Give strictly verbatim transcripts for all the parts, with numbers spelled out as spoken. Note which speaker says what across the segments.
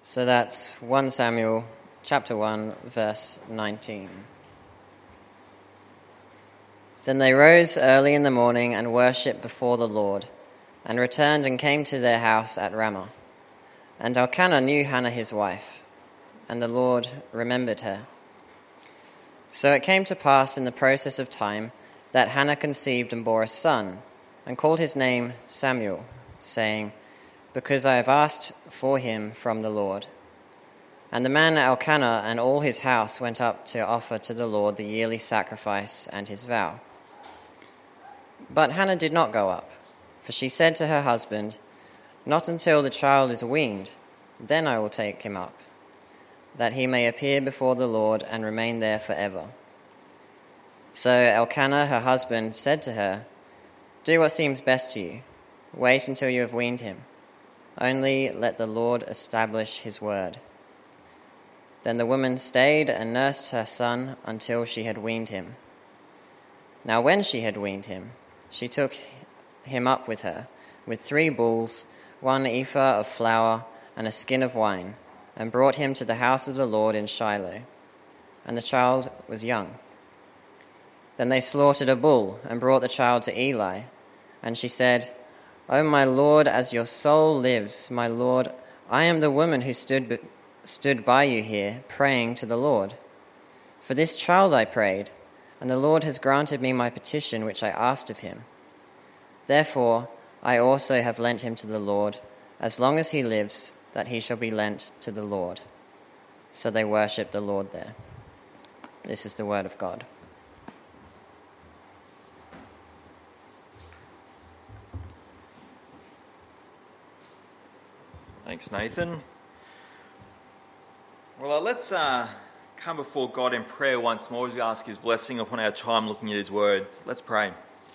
Speaker 1: So that's First Samuel chapter one, verse nineteen. Then they rose early in the morning and worshipped before the Lord, and returned and came to their house at Ramah. And Elkanah knew Hannah his wife, and the Lord remembered her. So it came to pass in the process of time that Hannah conceived and bore a son, and called his name Samuel, saying, Because I have asked for him from the Lord. And the man Elkanah and all his house went up to offer to the Lord the yearly sacrifice and his vow. But Hannah did not go up, for she said to her husband, Not until the child is weaned, then I will take him up, that he may appear before the Lord and remain there forever. So Elkanah, her husband, said to her, Do what seems best to you. Wait until you have weaned him. Only let the Lord establish his word. Then the woman stayed and nursed her son until she had weaned him. Now when she had weaned him, she took him up with her, with three bulls, one ephah of flour, and a skin of wine, and brought him to the house of the Lord in Shiloh. And the child was young. Then they slaughtered a bull and brought the child to Eli. And she said, O my Lord, as your soul lives, my Lord, I am the woman who stood stood by you here, praying to the Lord. For this child I prayed, and the Lord has granted me my petition which I asked of him. Therefore I also have lent him to the Lord, as long as he lives, that he shall be lent to the Lord. So they worshipped the Lord there. This is the word of God.
Speaker 2: Thanks, Nathan. Well, uh, let's uh, come before God in prayer once more as we ask his blessing upon our time looking at his word. Let's pray.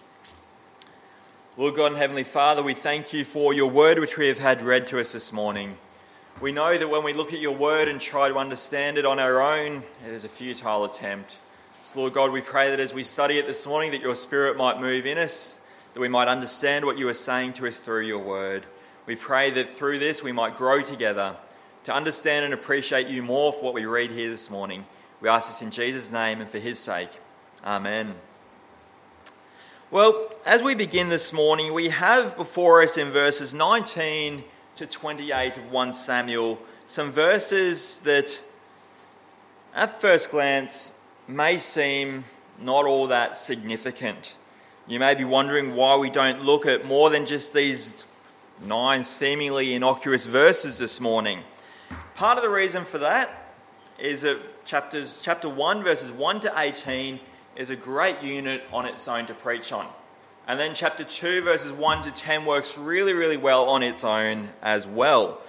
Speaker 2: Lord God and Heavenly Father, we thank you for your word which we have had read to us this morning. We know that when we look at your word and try to understand it on our own, it is a futile attempt. So Lord God, we pray that as we study it this morning, that your Spirit might move in us, that we might understand what you are saying to us through your word. We pray that through this we might grow together to understand and appreciate you more for what we read here this morning. We ask this in Jesus' name and for his sake. Amen. Well, as we begin this morning, we have before us in verses nineteen to twenty-eight of First Samuel some verses that at first glance may seem not all that significant. You may be wondering why we don't look at more than just these nine seemingly innocuous verses this morning. Part of the reason for that is that chapters, chapter one, verses one to eighteen is a great unit on its own to preach on. And then chapter two, verses one to ten works really, really well on its own as well.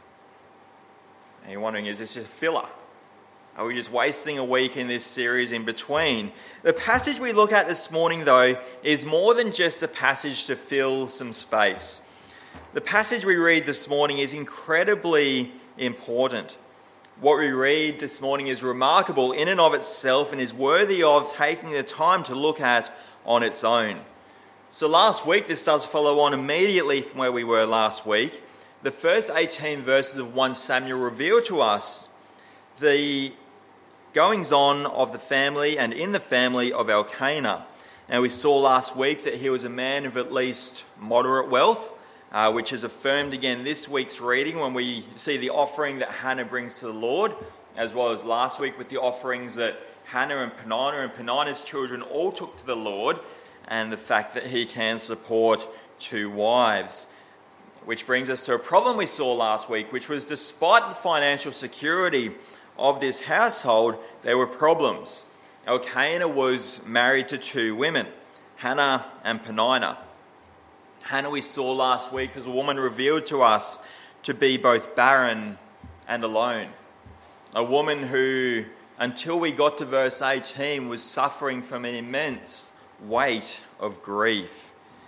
Speaker 2: And you're wondering, is this a filler? Are we just wasting a week in this series in between? The passage we look at this morning, though, is more than just a passage to fill some space. The passage we read this morning is incredibly important. What we read this morning is remarkable in and of itself and is worthy of taking the time to look at on its own. So last week, this does follow on immediately from where we were last week. The first eighteen verses of First Samuel reveal to us the goings-on of the family and in the family of Elkanah. And we saw last week that he was a man of at least moderate wealth, Uh, which is affirmed again this week's reading when we see the offering that Hannah brings to the Lord, as well as last week with the offerings that Hannah and Peninnah and Peninnah's children all took to the Lord, and the fact that he can support two wives. Which brings us to a problem we saw last week, which was despite the financial security of this household, there were problems. Elkanah was married to two women, Hannah and Peninnah. Hannah, we saw last week, was a woman revealed to us to be both barren and alone. A woman who, until we got to verse eighteen, was suffering from an immense weight of grief.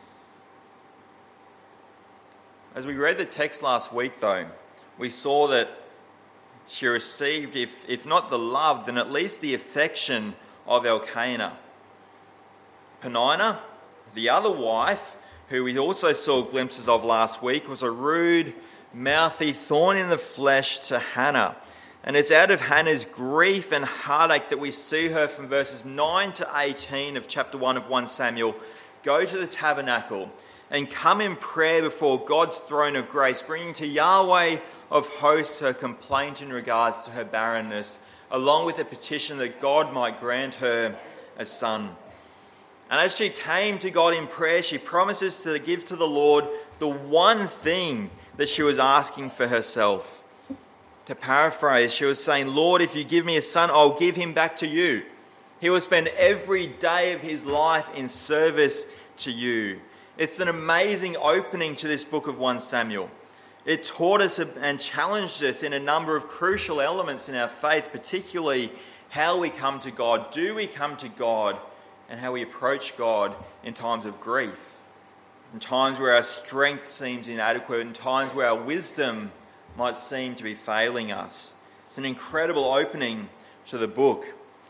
Speaker 2: As we read the text last week, though, we saw that she received, if, if not the love, then at least the affection of Elkanah. Peninnah, the other wife, who we also saw glimpses of last week, was a rude, mouthy, thorn in the flesh to Hannah. And it's out of Hannah's grief and heartache that we see her from verses nine to eighteen of chapter one of First Samuel go to the tabernacle and come in prayer before God's throne of grace, bringing to Yahweh of hosts her complaint in regards to her barrenness, along with a petition that God might grant her a son. And as she came to God in prayer, she promises to give to the Lord the one thing that she was asking for herself. To paraphrase, she was saying, Lord, if you give me a son, I'll give him back to you. He will spend every day of his life in service to you. It's an amazing opening to this book of First Samuel. It taught us and challenged us in a number of crucial elements in our faith, particularly how we come to God. Do we come to God, and how we approach God in times of grief, in times where our strength seems inadequate, in times where our wisdom might seem to be failing us. It's an incredible opening to the book.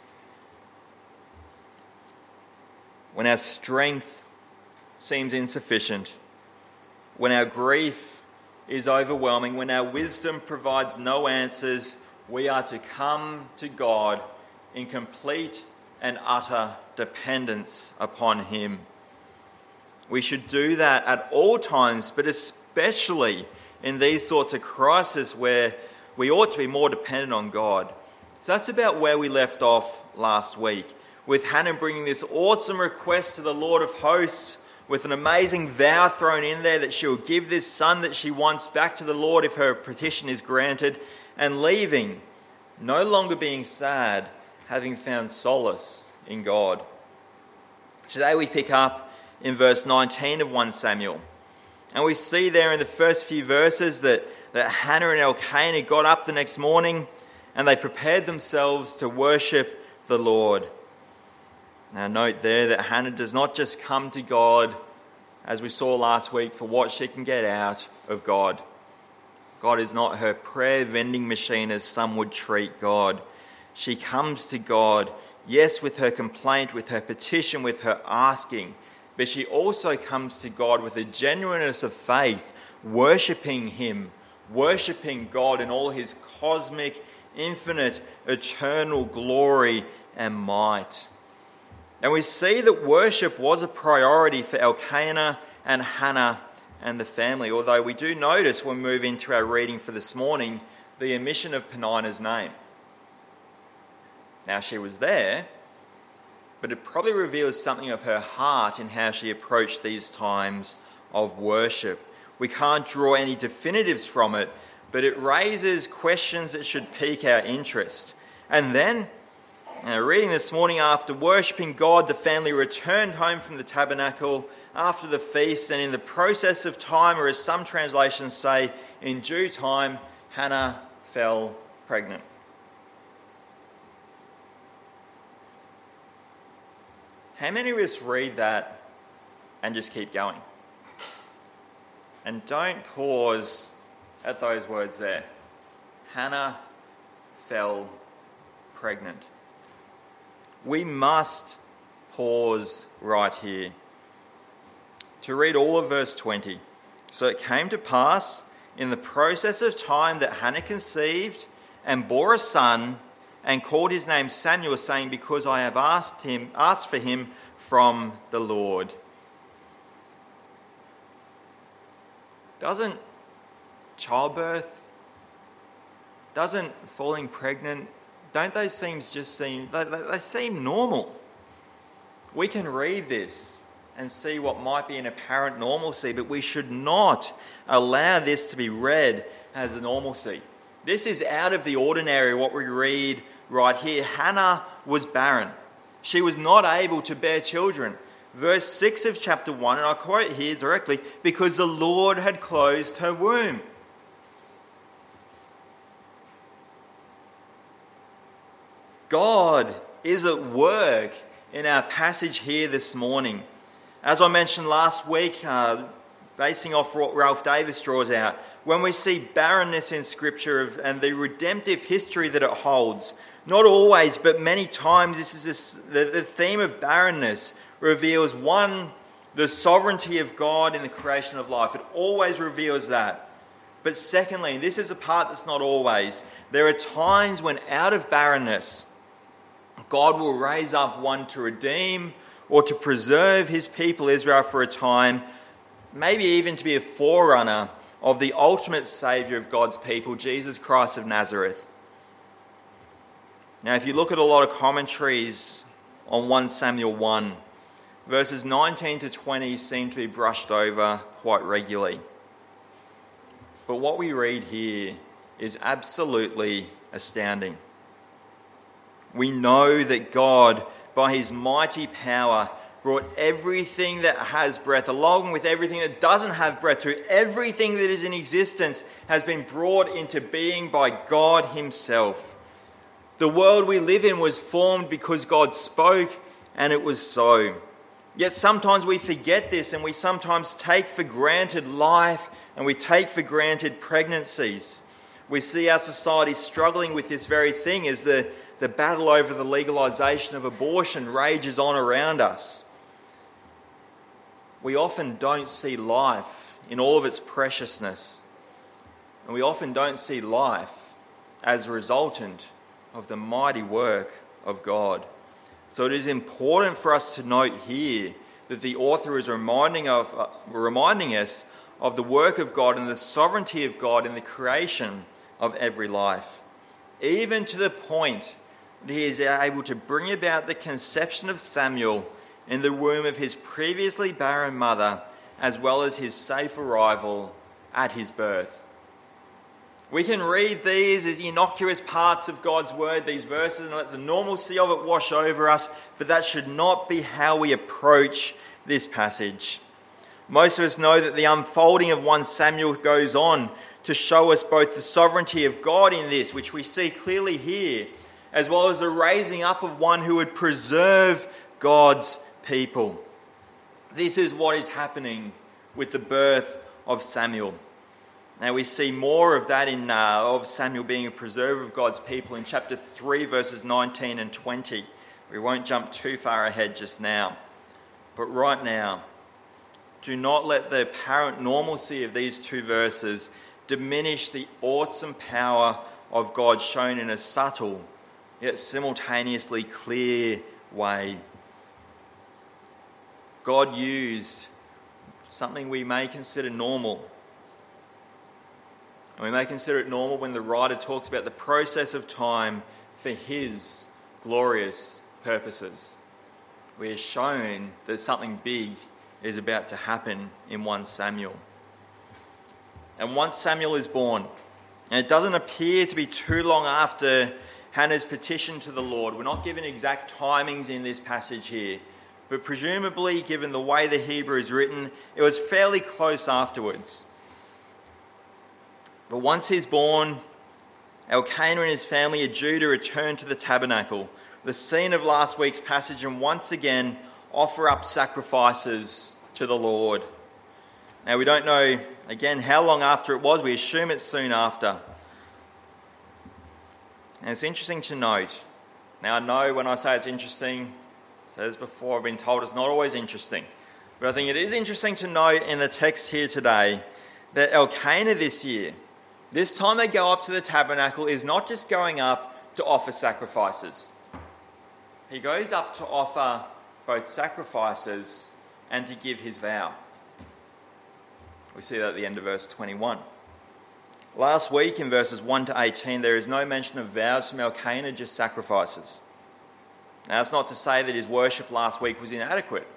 Speaker 2: When our strength seems insufficient, when our grief is overwhelming, when our wisdom provides no answers, we are to come to God in complete and utter dependence upon him. We should do that at all times, but especially in these sorts of crises where we ought to be more dependent on God. So that's about where we left off last week, with Hannah bringing this awesome request to the Lord of hosts, with an amazing vow thrown in there that she will give this son that she wants back to the Lord if her petition is granted, and leaving, no longer being sad, having found solace in God. Today we pick up in verse nineteen of First Samuel. And we see there in the first few verses that, that Hannah and Elkanah got up the next morning and they prepared themselves to worship the Lord. Now note there that Hannah does not just come to God, as we saw last week, for what she can get out of God. God is not her prayer vending machine as some would treat God. She comes to God, yes, with her complaint, with her petition, with her asking, but she also comes to God with a genuineness of faith, worshipping him, worshipping God in all his cosmic, infinite, eternal glory and might. And we see that worship was a priority for Elkanah and Hannah and the family, although we do notice when we move into our reading for this morning the omission of Peninnah's name. Now, she was there, but it probably reveals something of her heart in how she approached these times of worship. We can't draw any definitives from it, but it raises questions that should pique our interest. And then, uh, reading this morning, after worshipping God, the family returned home from the tabernacle after the feast, and in the process of time, or as some translations say, in due time, Hannah fell pregnant. How many of us read that and just keep going? And don't pause at those words there. Hannah fell pregnant. We must pause right here to read all of verse twenty. So it came to pass in the process of time that Hannah conceived and bore a son, and called his name Samuel, saying, because I have asked him, asked for him from the Lord. Doesn't childbirth, doesn't falling pregnant, don't those things just seem, they, they, they seem normal? We can read this and see what might be an apparent normalcy, but we should not allow this to be read as a normalcy. This is out of the ordinary, what we read right here. Hannah was barren. She was not able to bear children. Verse six of chapter one, and I quote here directly, because the Lord had closed her womb. God is at work in our passage here this morning. As I mentioned last week, uh, basing off what Ralph Davis draws out, when we see barrenness in Scripture and the redemptive history that it holds, not always, but many times, this is this, the, the theme of barrenness reveals, one, the sovereignty of God in the creation of life. It always reveals that. But secondly, and this is a part that's not always, there are times when out of barrenness, God will raise up one to redeem or to preserve his people Israel for a time, maybe even to be a forerunner of the ultimate Saviour of God's people, Jesus Christ of Nazareth. Now, if you look at a lot of commentaries on First Samuel one, verses nineteen to twenty seem to be brushed over quite regularly. But what we read here is absolutely astounding. We know that God, by his mighty power, brought everything that has breath, along with everything that doesn't have breath, through everything that is in existence, has been brought into being by God himself. The world we live in was formed because God spoke, and it was so. Yet sometimes we forget this, and we sometimes take for granted life, and we take for granted pregnancies. We see our society struggling with this very thing as the, the battle over the legalisation of abortion rages on around us. We often don't see life in all of its preciousness, and we often don't see life as a resultant of the mighty work of God. So it is important for us to note here that the author is reminding of uh, reminding us of the work of God and the sovereignty of God in the creation of every life, even to the point that he is able to bring about the conception of Samuel in the womb of his previously barren mother, as well as his safe arrival at his birth. We can read these as innocuous parts of God's word, these verses, and let the normalcy of it wash over us, but that should not be how we approach this passage. Most of us know that the unfolding of First Samuel goes on to show us both the sovereignty of God in this, which we see clearly here, as well as the raising up of one who would preserve God's people. This is what is happening with the birth of Samuel. Now we see more of that in uh, of Samuel being a preserver of God's people in chapter three, verses nineteen and twenty. We won't jump too far ahead just now. But right now, do not let the apparent normalcy of these two verses diminish the awesome power of God shown in a subtle yet simultaneously clear way. God used something we may consider normal. And we may consider it normal when the writer talks about the process of time for his glorious purposes. We are shown that something big is about to happen in First Samuel. And once Samuel is born, and it doesn't appear to be too long after Hannah's petition to the Lord. We're not given exact timings in this passage here, but presumably, given the way the Hebrew is written, it was fairly close afterwards. But once he's born, Elkanah and his family of Judah return to the tabernacle, the scene of last week's passage, and once again offer up sacrifices to the Lord. Now we don't know, again, how long after it was. We assume it's soon after. And it's interesting to note. Now I know when I say it's interesting, as before I've been told it's not always interesting. But I think it is interesting to note in the text here today that Elkanah this year, this time they go up to the tabernacle, is not just going up to offer sacrifices. He goes up to offer both sacrifices and to give his vow. We see that at the end of verse twenty-one. Last week in verses one to eighteen, there is no mention of vows from Elkanah, just sacrifices. Now, that's not to say that his worship last week was inadequate.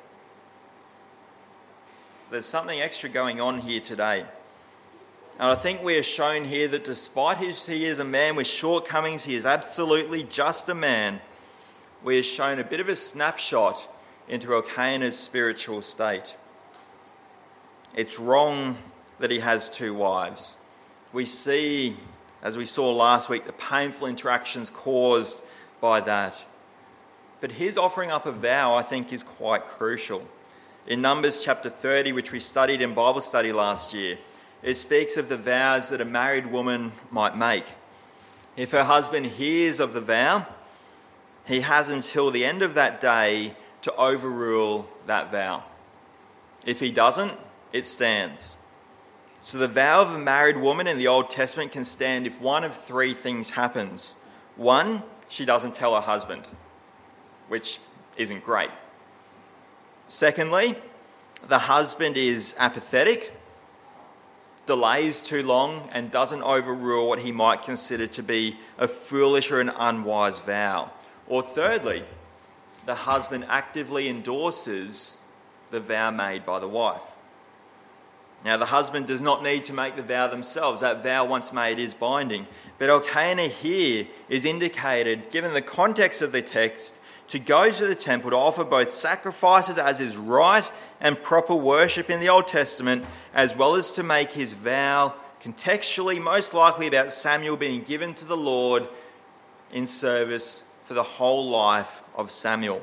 Speaker 2: There's something extra going on here today. And I think we are shown here that despite his, he is a man with shortcomings, he is absolutely just a man. We are shown a bit of a snapshot into Elkanah's spiritual state. It's wrong that he has two wives. We see, as we saw last week, the painful interactions caused by that. But his offering up a vow, I think, is quite crucial. In Numbers chapter thirty, which we studied in Bible study last year, it speaks of the vows that a married woman might make. If her husband hears of the vow, he has until the end of that day to overrule that vow. If he doesn't, it stands. So the vow of a married woman in the Old Testament can stand if one of three things happens. One, she doesn't tell her husband, which isn't great. Secondly, the husband is apathetic, delays too long, and doesn't overrule what he might consider to be a foolish or an unwise vow. Or thirdly, the husband actively endorses the vow made by the wife. Now, the husband does not need to make the vow themselves. That vow once made is binding. But Elkanah here is indicated, given the context of the text, to go to the temple to offer both sacrifices as is right and proper worship in the Old Testament, as well as to make his vow contextually most likely about Samuel being given to the Lord in service for the whole life of Samuel.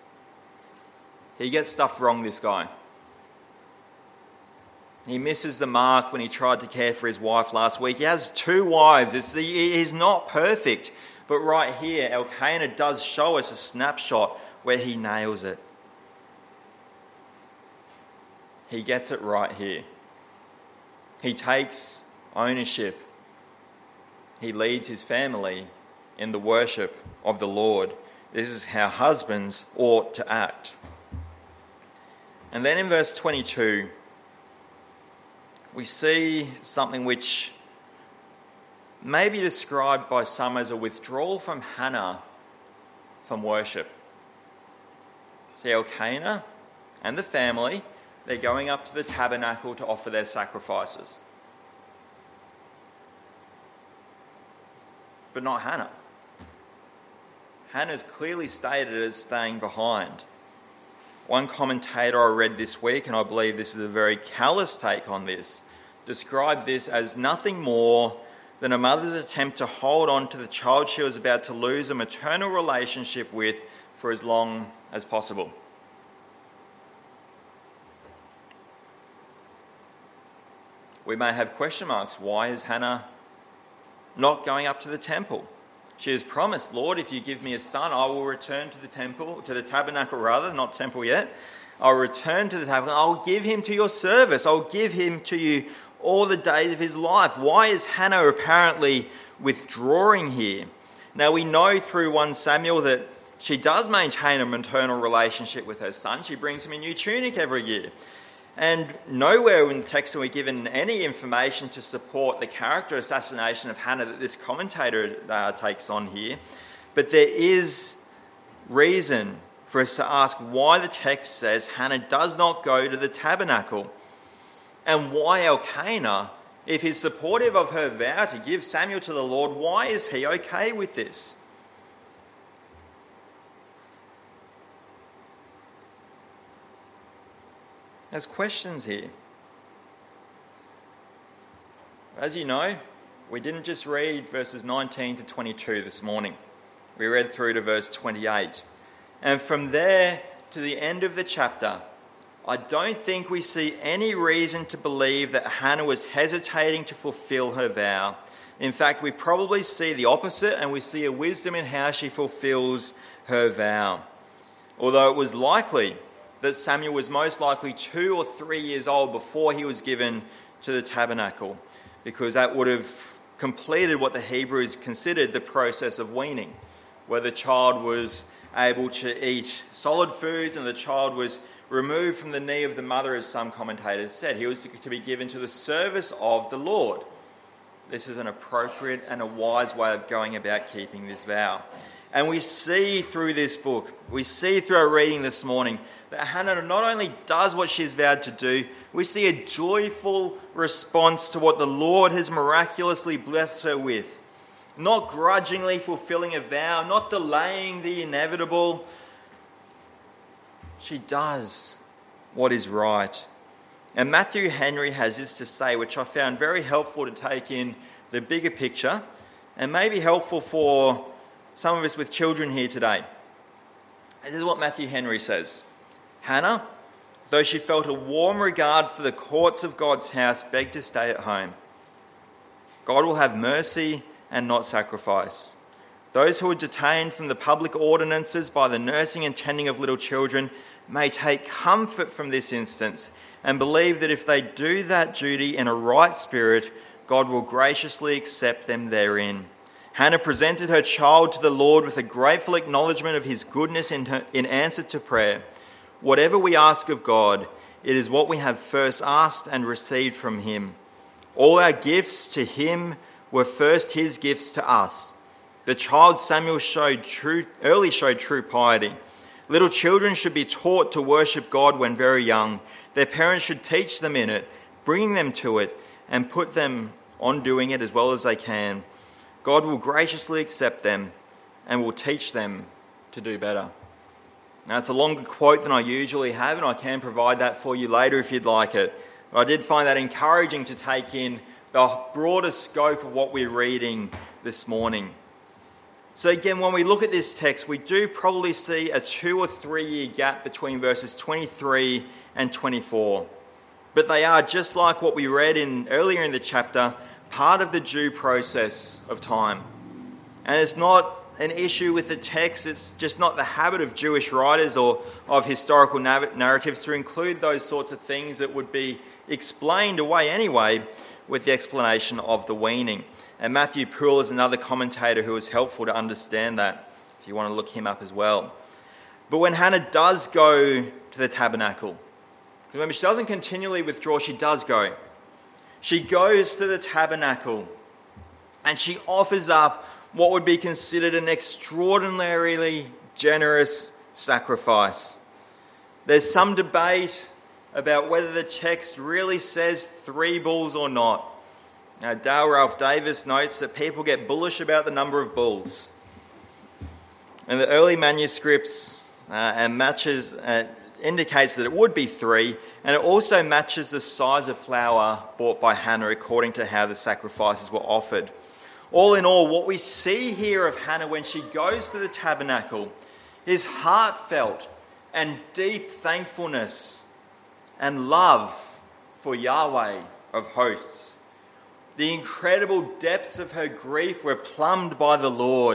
Speaker 2: He gets stuff wrong, this guy. He misses the mark when he tried to care for his wife last week. He has two wives. It's the, he's not perfect. But right here, Elkanah does show us a snapshot where he nails it. He gets it right here. He takes ownership. He leads his family in the worship of the Lord. This is how husbands ought to act. And then in verse twenty-two, we see something which may be described by some as a withdrawal from Hannah from worship. See, Elkanah and the family, they're going up to the tabernacle to offer their sacrifices. But not Hannah. Hannah's clearly stated as staying behind. One commentator I read this week, and I believe this is a very callous take on this, described this as nothing more than a mother's attempt to hold on to the child she was about to lose a maternal relationship with for as long as possible. We may have question marks. Why is Hannah not going up to the temple? She has promised, Lord, if you give me a son, I will return to the temple, to the tabernacle rather, not temple yet. I'll return to the tabernacle. I'll give him to your service. I'll give him to you all the days of his life. Why is Hannah apparently withdrawing here? Now, we know through First Samuel that she does maintain a maternal relationship with her son. She brings him a new tunic every year. And nowhere in the text are we given any information to support the character assassination of Hannah that this commentator uh, takes on here. But there is reason for us to ask why the text says Hannah does not go to the tabernacle. And why Elkanah, if he's supportive of her vow to give Samuel to the Lord, why is he okay with this? There's questions here. As you know, we didn't just read verses nineteen to twenty-two this morning. We read through to verse twenty-eight. And from there to the end of the chapter, I don't think we see any reason to believe that Hannah was hesitating to fulfill her vow. In fact, we probably see the opposite, and we see a wisdom in how she fulfills her vow. Although it was likely that Samuel was most likely two or three years old before he was given to the tabernacle, because that would have completed what the Hebrews considered the process of weaning, where the child was able to eat solid foods and the child was removed from the knee of the mother, as some commentators said. He was to be given to the service of the Lord. This is an appropriate and a wise way of going about keeping this vow. And we see through this book, we see through our reading this morning, that Hannah not only does what she's vowed to do, we see a joyful response to what the Lord has miraculously blessed her with. Not grudgingly fulfilling a vow, not delaying the inevitable. She does what is right. And Matthew Henry has this to say, which I found very helpful to take in the bigger picture, and maybe helpful for some of us with children here today. This is what Matthew Henry says. Hannah, though she felt a warm regard for the courts of God's house, begged to stay at home. God will have mercy and not sacrifice. Those who are detained from the public ordinances by the nursing and tending of little children may take comfort from this instance, and believe that if they do that duty in a right spirit, God will graciously accept them therein. Hannah presented her child to the Lord with a grateful acknowledgement of his goodness in, her, in answer to prayer. Whatever we ask of God, it is what we have first asked and received from him. All our gifts to him were first his gifts to us. The child Samuel showed true, early showed true piety. Little children should be taught to worship God when very young. Their parents should teach them in it, bring them to it, and put them on doing it as well as they can. God will graciously accept them and will teach them to do better. Now, it's a longer quote than I usually have, and I can provide that for you later if you'd like it. But I did find that encouraging to take in the broader scope of what we're reading this morning. So again, when we look at this text, we do probably see a two or three year gap between verses twenty-three and twenty-four. But they are, just like what we read in earlier in the chapter, part of the due process of time. And it's not an issue with the text, it's just not the habit of Jewish writers or of historical narratives to include those sorts of things that would be explained away anyway with the explanation of the weaning. And Matthew Poole is another commentator who is helpful to understand that, if you want to look him up as well. But when Hannah does go to the tabernacle, remember, she doesn't continually withdraw, she does go. She goes to the tabernacle and she offers up what would be considered an extraordinarily generous sacrifice. There's some debate about whether the text really says three bulls or not. Now, Dale Ralph Davis notes that people get bullish about the number of bulls. And the early manuscripts uh, and matches uh, indicates that it would be three, and it also matches the size of flour bought by Hannah according to how the sacrifices were offered. All in all, what we see here of Hannah when she goes to the tabernacle is heartfelt and deep thankfulness and love for Yahweh of hosts. The incredible depths of her grief were plumbed by the Lord.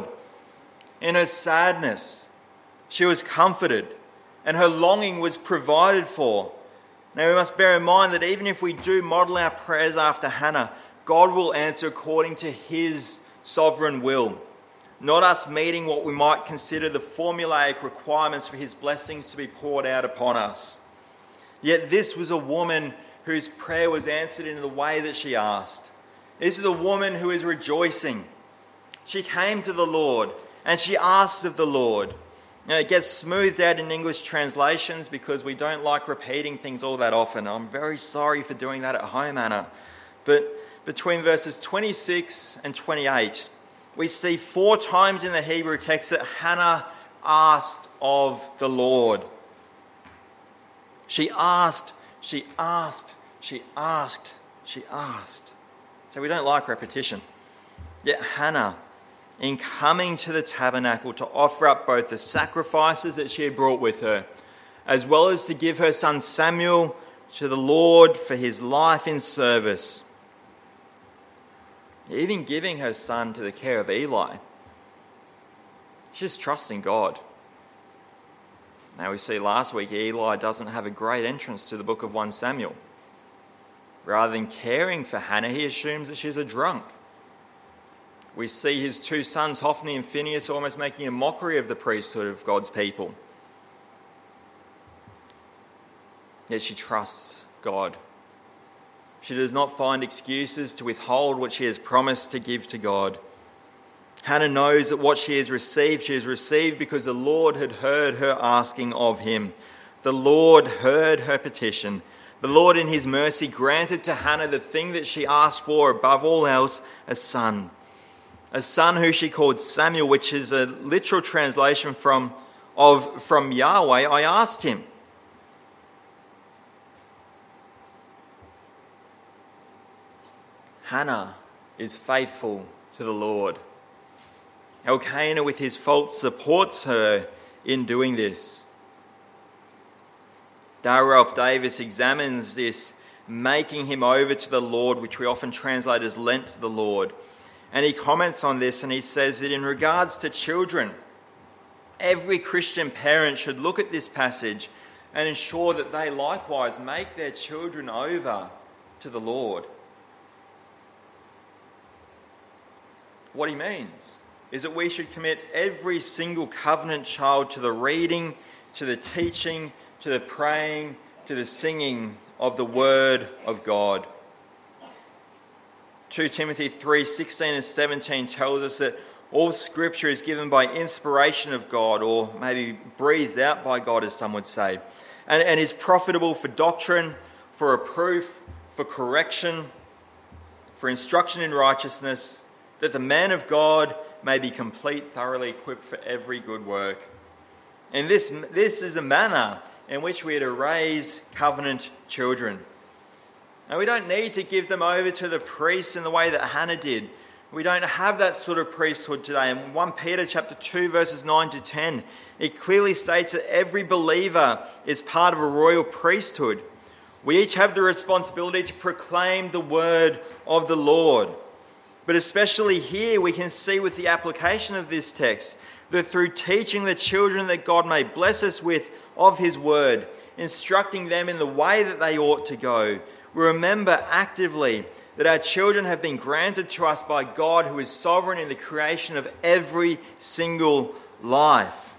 Speaker 2: In her sadness, she was comforted, and her longing was provided for. Now, we must bear in mind that even if we do model our prayers after Hannah, God will answer according to his sovereign will, not us meeting what we might consider the formulaic requirements for his blessings to be poured out upon us. Yet this was a woman whose prayer was answered in the way that she asked. This is a woman who is rejoicing. She came to the Lord and she asked of the Lord. Now, it gets smoothed out in English translations because we don't like repeating things all that often. I'm very sorry for doing that at home, Anna. But between verses twenty-six and twenty-eight, we see four times in the Hebrew text that Hannah asked of the Lord. She asked, she asked, she asked, she asked. So we don't like repetition. Yet Hannah, in coming to the tabernacle to offer up both the sacrifices that she had brought with her, as well as to give her son Samuel to the Lord for his life in service, even giving her son to the care of Eli, she's trusting God. Now, we see last week Eli doesn't have a great entrance to the book of First Samuel. Rather than caring for Hannah, he assumes that she's a drunk. We see his two sons, Hophni and Phinehas, almost making a mockery of the priesthood of God's people. Yet she trusts God. She does not find excuses to withhold what she has promised to give to God. Hannah knows that what she has received, she has received because the Lord had heard her asking of him. The Lord heard her petition. The Lord in his mercy granted to Hannah the thing that she asked for above all else, a son. A son who she called Samuel, which is a literal translation from, of, from Yahweh, I asked him. Hannah is faithful to the Lord. Elkanah, with his faults, supports her in doing this. Dale Ralph Davis examines this, making him over to the Lord, which we often translate as lent to the Lord. And he comments on this and he says that in regards to children, every Christian parent should look at this passage and ensure that they likewise make their children over to the Lord. What he means is that we should commit every single covenant child to the reading, to the teaching, to the praying, to the singing of the Word of God. Second Timothy three sixteen and seventeen tells us that all Scripture is given by inspiration of God, or maybe breathed out by God, as some would say, and, and is profitable for doctrine, for reproof, for correction, for instruction in righteousness, that the man of God may be complete, thoroughly equipped for every good work. And this, this is a manner in which we are to raise covenant children. And we don't need to give them over to the priests in the way that Hannah did. We don't have that sort of priesthood today. In First Peter chapter two, verses nine to ten, it clearly states that every believer is part of a royal priesthood. We each have the responsibility to proclaim the word of the Lord. But especially here, we can see with the application of this text that through teaching the children that God may bless us with of his word, instructing them in the way that they ought to go, we remember actively that our children have been granted to us by God, who is sovereign in the creation of every single life.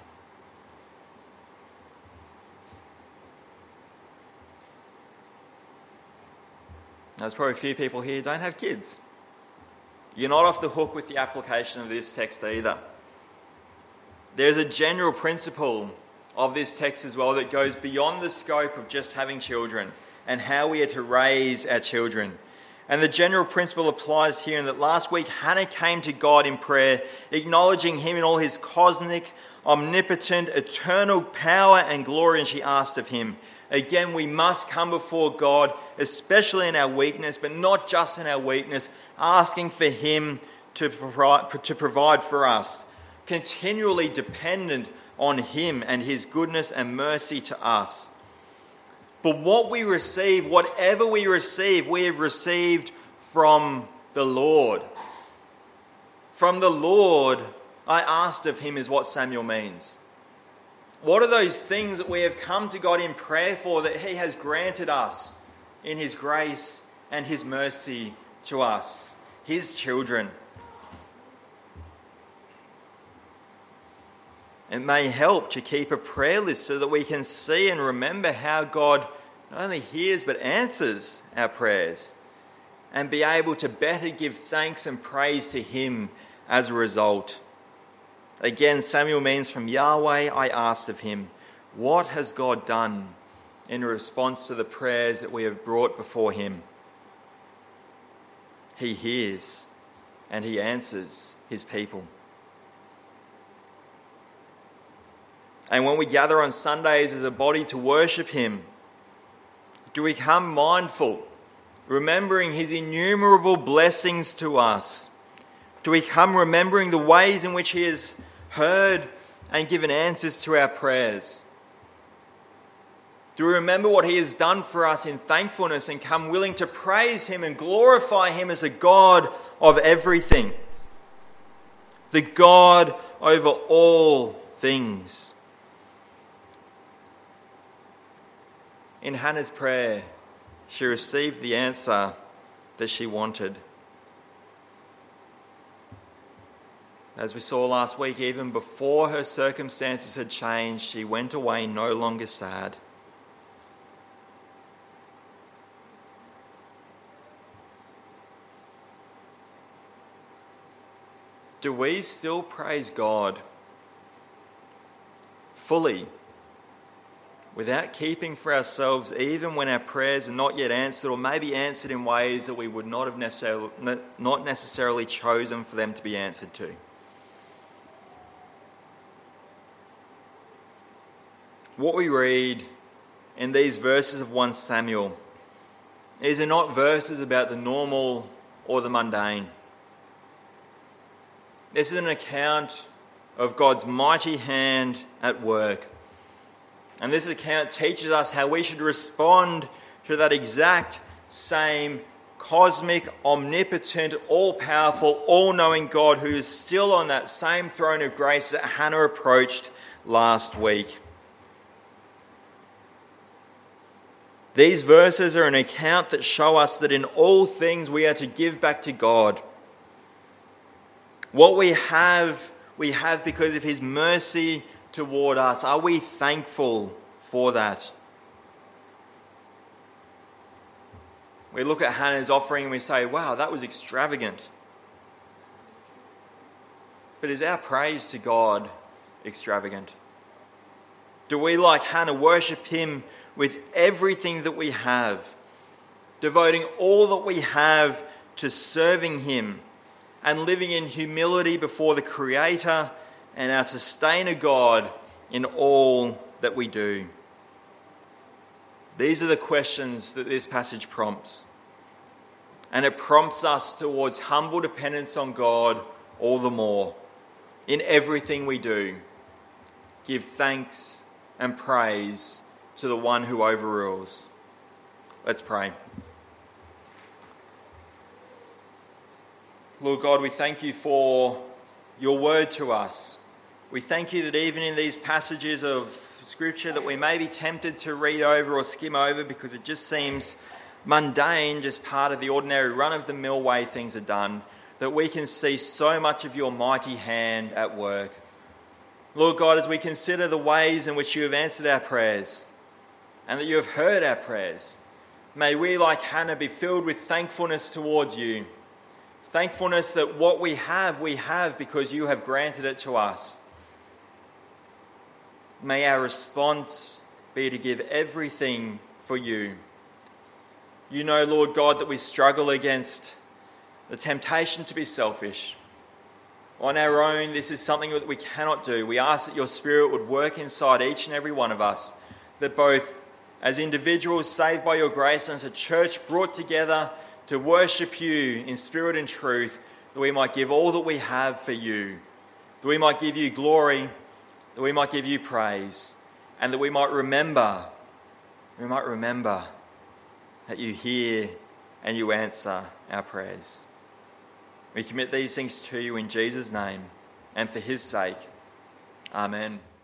Speaker 2: There's probably a few people here who don't have kids. You're not off the hook with the application of this text either. There's a general principle of this text as well that goes beyond the scope of just having children and how we are to raise our children. And the general principle applies here in that last week Hannah came to God in prayer, acknowledging him in all his cosmic, omnipotent, eternal power and glory, and she asked of him. Again, we must come before God, especially in our weakness, but not just in our weakness, asking for him to provide, to provide for us, continually dependent on him and his goodness and mercy to us. But what we receive, whatever we receive, we have received from the Lord. From the Lord, I asked of him, is what Samuel means. What are those things that we have come to God in prayer for that he has granted us in his grace and his mercy to us, his children? It may help to keep a prayer list so that we can see and remember how God not only hears but answers our prayers, and be able to better give thanks and praise to him as a result. Again, Samuel means from Yahweh I asked of him. What has God done in response to the prayers that we have brought before him? He hears and he answers his people. And when we gather on Sundays as a body to worship him, do we come mindful, remembering his innumerable blessings to us? Do we come remembering the ways in which he has heard and given answers to our prayers? Do we remember what he has done for us in thankfulness and come willing to praise him and glorify him as the God of everything, the God over all things? In Hannah's prayer, she received the answer that she wanted. As we saw last week, even before her circumstances had changed, she went away no longer sad. Do we still praise God fully, without keeping for ourselves, even when our prayers are not yet answered, or maybe answered in ways that we would not have necessarily, not necessarily chosen for them to be answered to? What we read in these verses of First Samuel, these are not verses about the normal or the mundane. This is an account of God's mighty hand at work. And this account teaches us how we should respond to that exact same cosmic, omnipotent, all-powerful, all-knowing God who is still on that same throne of grace that Hannah approached last week. These verses are an account that show us that in all things we are to give back to God. What we have, we have because of his mercy toward us. Are we thankful for that? We look at Hannah's offering and we say, wow, that was extravagant. But is our praise to God extravagant? Do we, like Hannah, worship him with everything that we have, devoting all that we have to serving him and living in humility before the Creator and our Sustainer God in all that we do? These are the questions that this passage prompts. And it prompts us towards humble dependence on God all the more. In everything we do, give thanks and praise to the one who overrules. Let's pray. Lord God, we thank you for your word to us. We thank you that even in these passages of Scripture that we may be tempted to read over or skim over because it just seems mundane, just part of the ordinary run-of-the-mill way things are done, that we can see so much of your mighty hand at work. Lord God, as we consider the ways in which you have answered our prayers and that you have heard our prayers, may we, like Hannah, be filled with thankfulness towards you. Thankfulness that what we have, we have because you have granted it to us. May our response be to give everything for you. You know, Lord God, that we struggle against the temptation to be selfish. On our own, this is something that we cannot do. We ask that your Spirit would work inside each and every one of us, that both as individuals saved by your grace and as a church brought together to worship you in spirit and truth, that we might give all that we have for you, that we might give you glory, that we might give you praise, and that we might remember, we might remember that you hear and you answer our prayers. We commit these things to you in Jesus' name and for his sake. Amen.